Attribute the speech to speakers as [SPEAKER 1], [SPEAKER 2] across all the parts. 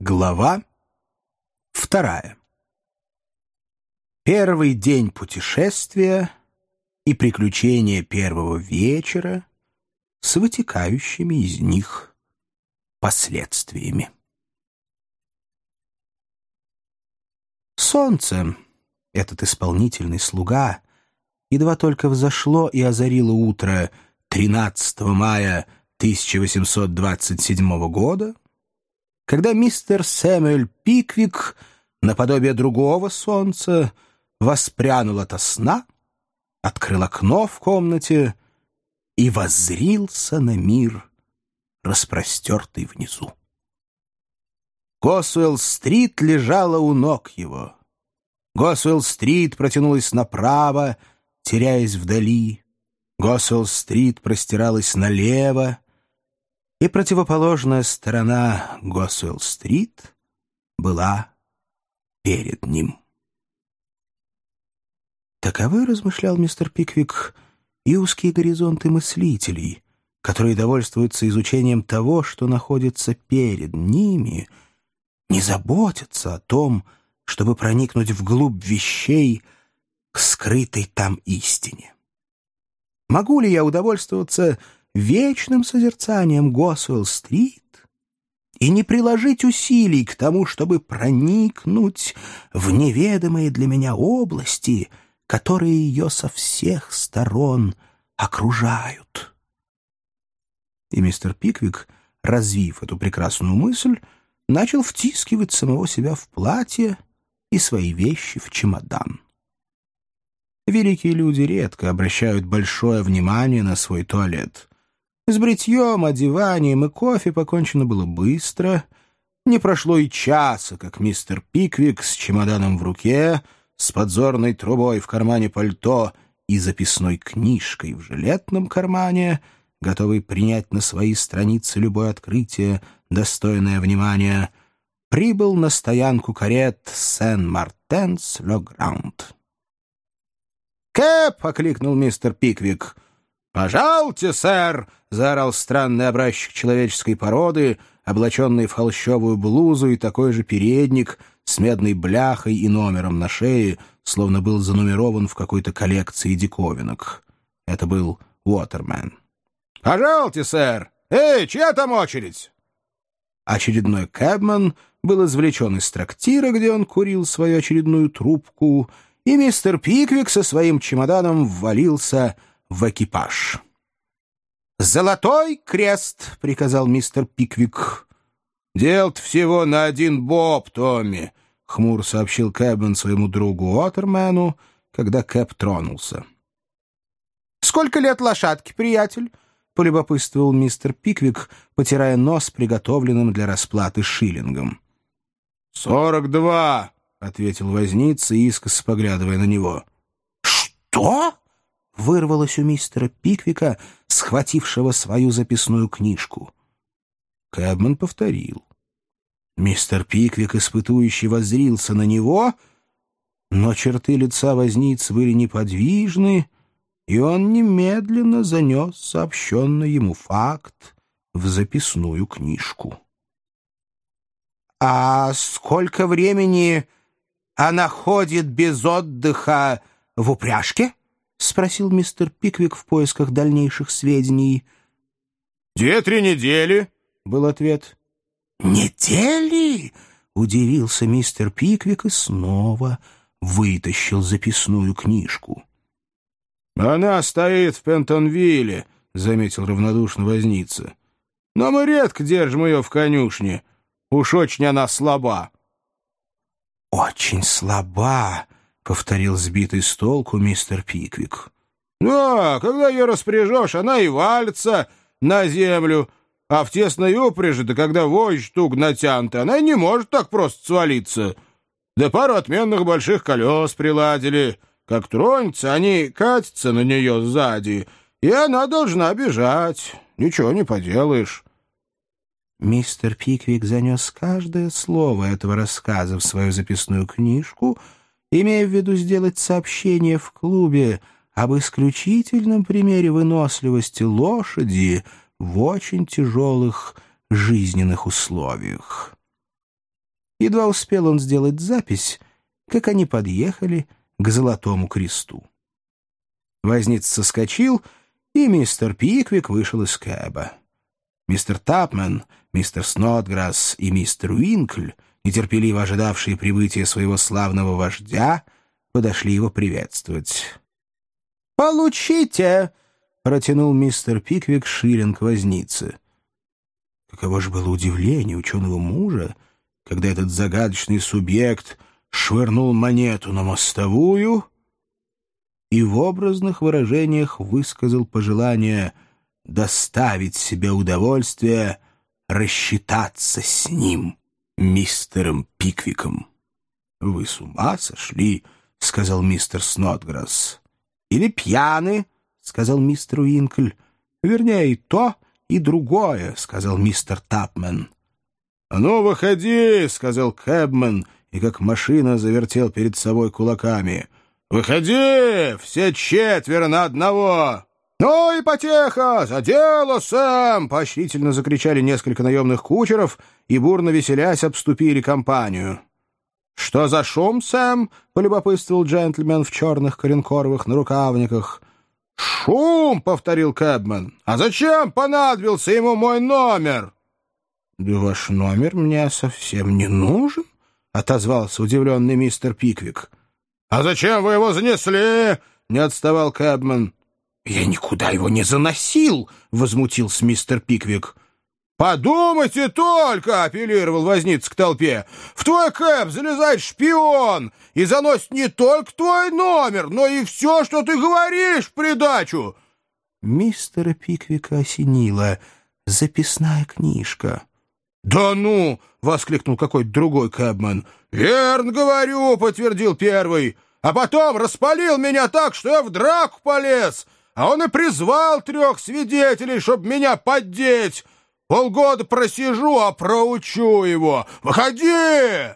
[SPEAKER 1] Глава 2. Первый день путешествия и приключения первого вечера с вытекающими из них последствиями. Солнце, этот исполнительный слуга, едва только взошло и озарило утро 13 мая 1827 года, когда мистер Сэмюэль Пиквик, наподобие другого солнца, воспрянул ото сна, открыл окно в комнате и воззрился на мир, распростертый внизу. Госуэлл-стрит лежала у ног его. Госуэлл-стрит протянулась направо, теряясь вдали. Госуэлл-стрит простиралась налево, и противоположная сторона Госуэлл-стрит была перед ним. Таковы, размышлял мистер Пиквик, и узкие горизонты мыслителей, которые довольствуются изучением того, что находится перед ними, не заботятся о том, чтобы проникнуть вглубь вещей к скрытой там истине. Могу ли я удовольствоваться вечным созерцанием Госуэлл-стрит и не приложить усилий к тому, чтобы проникнуть в неведомые для меня области, которые ее со всех сторон окружают? И мистер Пиквик, развив эту прекрасную мысль, начал втискивать самого себя в платье и свои вещи в чемодан. Великие люди редко обращают большое внимание на свой туалет. С бритьем, одеванием и кофе покончено было быстро. Не прошло и часа, как мистер Пиквик с чемоданом в руке, с подзорной трубой в кармане пальто и записной книжкой в жилетном кармане, готовый принять на свои страницы любое открытие, достойное внимания, прибыл на стоянку карет Сен-Мартенс-Ле-Гранд. «Кэп!» — окликнул мистер Пиквик. «Пожалуйте, сэр!» — заорал странный образчик человеческой породы, облаченный в холщовую блузу и такой же передник с медной бляхой и номером на шее, словно был занумерован в какой-то коллекции диковинок. Это был Уотермен. «Пожалуйте, сэр! Эй, чья там очередь?» Очередной кэбмен был извлечен из трактира, где он курил свою очередную трубку, и мистер Пиквик со своим чемоданом ввалился в экипаж. «Золотой крест!» — приказал мистер Пиквик. «Дел-то всего на один боб, Томми!» — хмур сообщил кэбмен своему другу Уотермену, когда кэб тронулся. «Сколько лет лошадке, приятель?» — полюбопытствовал мистер Пиквик, потирая нос приготовленным для расплаты шиллингом. 42, — ответил возница, искоса поглядывая на него. «Что?» — вырвалось у мистера Пиквика, схватившего свою записную книжку. Кэбмен повторил. Мистер Пиквик, испытующий, воззрился на него, но черты лица возницы были неподвижны, и он немедленно занес сообщенный ему факт в записную книжку. «А сколько времени она ходит без отдыха в упряжке?» — спросил мистер Пиквик в поисках дальнейших сведений.
[SPEAKER 2] 2-3 недели, — был ответ.
[SPEAKER 1] «Недели?» — удивился мистер Пиквик и снова вытащил записную книжку.
[SPEAKER 2] «Она стоит в Пентонвилле», — заметил равнодушно возница. «Но мы редко держим ее в конюшне. Уж очень она слаба».
[SPEAKER 1] «Очень слаба», — повторил сбитый с толку мистер Пиквик.
[SPEAKER 2] «Да, когда ее распряжешь, она и валится на землю, а в тесной упряжи, да когда вожжь туго натянута, она не может так просто свалиться. Да пару отменных больших колес приладили. Как тронется, они катятся на нее сзади, и она должна бежать. Ничего не поделаешь».
[SPEAKER 1] Мистер Пиквик занес каждое слово этого рассказа в свою записную книжку, имея в виду сделать сообщение в клубе об исключительном примере выносливости лошади в очень тяжелых жизненных условиях. Едва успел он сделать запись, как они подъехали к Золотому Кресту. Возница соскочил, и мистер Пиквик вышел из кэба. Мистер Тапмен, мистер Снодграсс и мистер Уинкль, нетерпеливо ожидавшие прибытия своего славного вождя, подошли его приветствовать. «Получите!» — протянул мистер Пиквик шиллинг вознице. Каково же было удивление ученого мужа, когда этот загадочный субъект швырнул монету на мостовую и в образных выражениях высказал пожелание доставить себе удовольствие рассчитаться с ним, мистером Пиквиком. «Вы с ума сошли?» — сказал мистер Снодграсс. «Или пьяны?» — сказал мистер Уинкль. «Вернее, и то, и другое», — сказал мистер Тапмен. «А ну, выходи!» — сказал кэбмен, и как машина завертел перед собой кулаками. «Выходи! Все четверо на одного!» «Ну и потеха! За дело, Сэм!» — поощрительно закричали несколько наемных кучеров и, бурно веселясь, обступили компанию. «Что за шум, Сэм?» — полюбопытствовал джентльмен в черных коренкоровых нарукавниках. «Шум!» — повторил кэбмен. «А зачем понадобился ему мой номер?» «Да ваш номер мне совсем не нужен», — отозвался удивленный мистер Пиквик. «А зачем вы его занесли?» — не отставал кэбмен. «Я никуда его не заносил!» — возмутился мистер Пиквик. «Подумайте только!» — апеллировал возница к толпе. «В твой кэб залезает шпион и заносит не только твой номер, но и все, что ты говоришь в придачу!» Мистера Пиквика осенила записная книжка. «Да ну!» — воскликнул какой-то другой кэбмен. «Верно говорю!» — подтвердил первый. «А потом распалил меня так, что я в драку полез, а он и призвал 3 свидетелей, чтобы меня поддеть. Полгода просижу, а проучу его. Выходи!»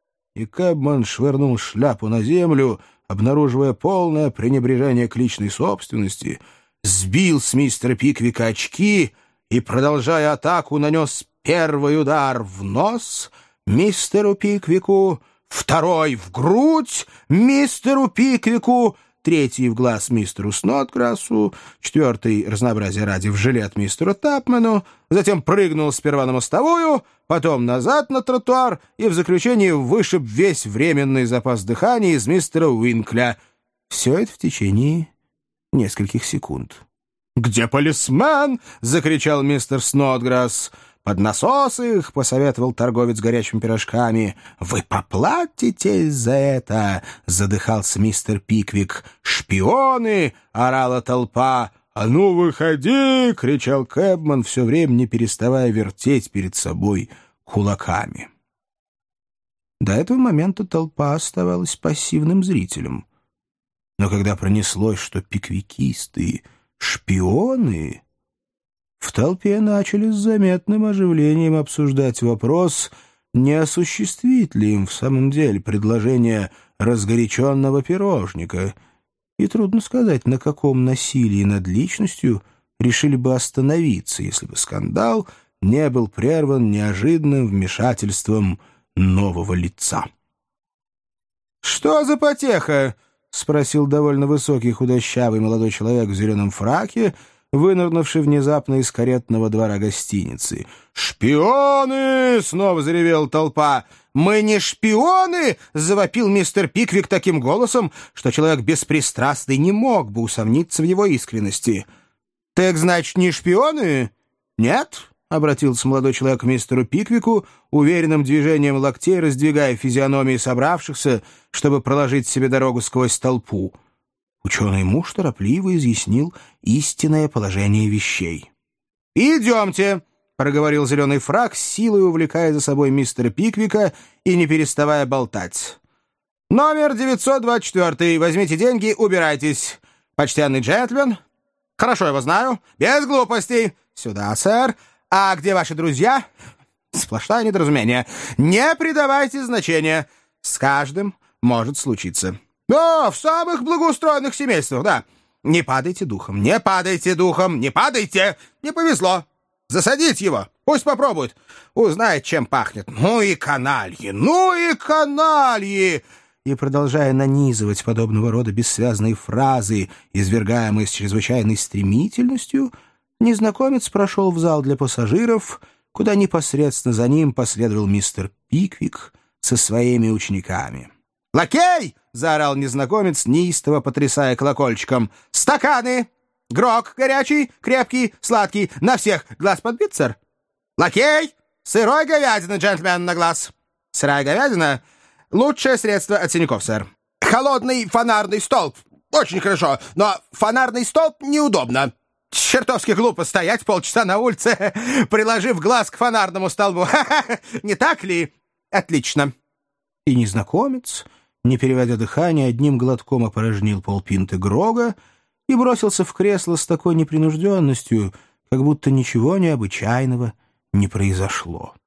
[SPEAKER 1] И кэбмен швырнул шляпу на землю, обнаруживая полное пренебрежение к личной собственности, сбил с мистера Пиквика очки и, продолжая атаку, нанес первый удар в нос мистеру Пиквику, второй в грудь мистеру Пиквику, третий в глаз мистеру Снодграссу, четвертый, разнообразие ради, в жилет мистеру Тапмену, затем прыгнул сперва на мостовую, потом назад на тротуар и в заключении вышиб весь временный запас дыхания из мистера Уинкля. Все это в течение нескольких секунд. «Где полисмен?» — закричал мистер Снодграсс. «Под насос их», — посоветовал торговец горячими пирожками. «Вы поплатитесь за это», — задыхался мистер Пиквик. «Шпионы!» — орала толпа. «А ну, выходи!» — кричал кэбмен, все время не переставая вертеть перед собой кулаками. До этого момента толпа оставалась пассивным зрителем. Но когда пронеслось, что пиквикисты — шпионы, в толпе начали с заметным оживлением обсуждать вопрос, не осуществит ли им в самом деле предложение разгоряченного пирожника, и трудно сказать, на каком насилии над личностью решили бы остановиться, если бы скандал не был прерван неожиданным вмешательством нового лица. «Что за потеха?» — спросил довольно высокий худощавый молодой человек в зеленом фраке, вынырнувший внезапно из каретного двора гостиницы. «Шпионы!» — снова заревела толпа. «Мы не шпионы!» — завопил мистер Пиквик таким голосом, что человек беспристрастный не мог бы усомниться в его искренности. «Так, значит, не шпионы?» «Нет?» — обратился молодой человек к мистеру Пиквику, уверенным движением локтей раздвигая физиономии собравшихся, чтобы проложить себе дорогу сквозь толпу. Ученый муж торопливо изъяснил истинное положение вещей. «Идемте!» — проговорил зеленый фрак, с силой увлекая за собой мистера Пиквика и не переставая болтать. «Номер 924. Возьмите деньги, убирайтесь. Почтенный джентльмен. Хорошо его знаю. Без глупостей. Сюда, сэр. А где ваши друзья? Сплошное недоразумение. Не придавайте значения. С каждым может случиться». «Да, в самых благоустроенных семействах, да. Не падайте духом, не падайте духом, не падайте! Не повезло! Засадить его!
[SPEAKER 2] Пусть попробует. Узнает, чем пахнет. Ну и канальи! Ну и канальи!»
[SPEAKER 1] И, продолжая нанизывать подобного рода бессвязные фразы, извергаемые с чрезвычайной стремительностью, незнакомец прошел в зал для пассажиров, куда непосредственно за ним последовал мистер Пиквик со своими учениками.
[SPEAKER 2] «Лакей!» — заорал незнакомец, неистово потрясая колокольчиком. «Стаканы! Грог горячий, крепкий, сладкий. На всех глаз подбит, сэр? Лакей! Сырой говядина, джентльмен, на глаз. Сырая говядина — лучшее средство от синяков, сэр. Холодный фонарный столб. Очень хорошо, но фонарный столб неудобно. Чертовски глупо стоять полчаса на улице, приложив глаз к фонарному столбу. Не так ли? Отлично».
[SPEAKER 1] И незнакомец, не переводя дыхание, одним глотком опорожнил полпинты Грога и бросился в кресло с такой непринужденностью, как будто ничего необычайного не произошло.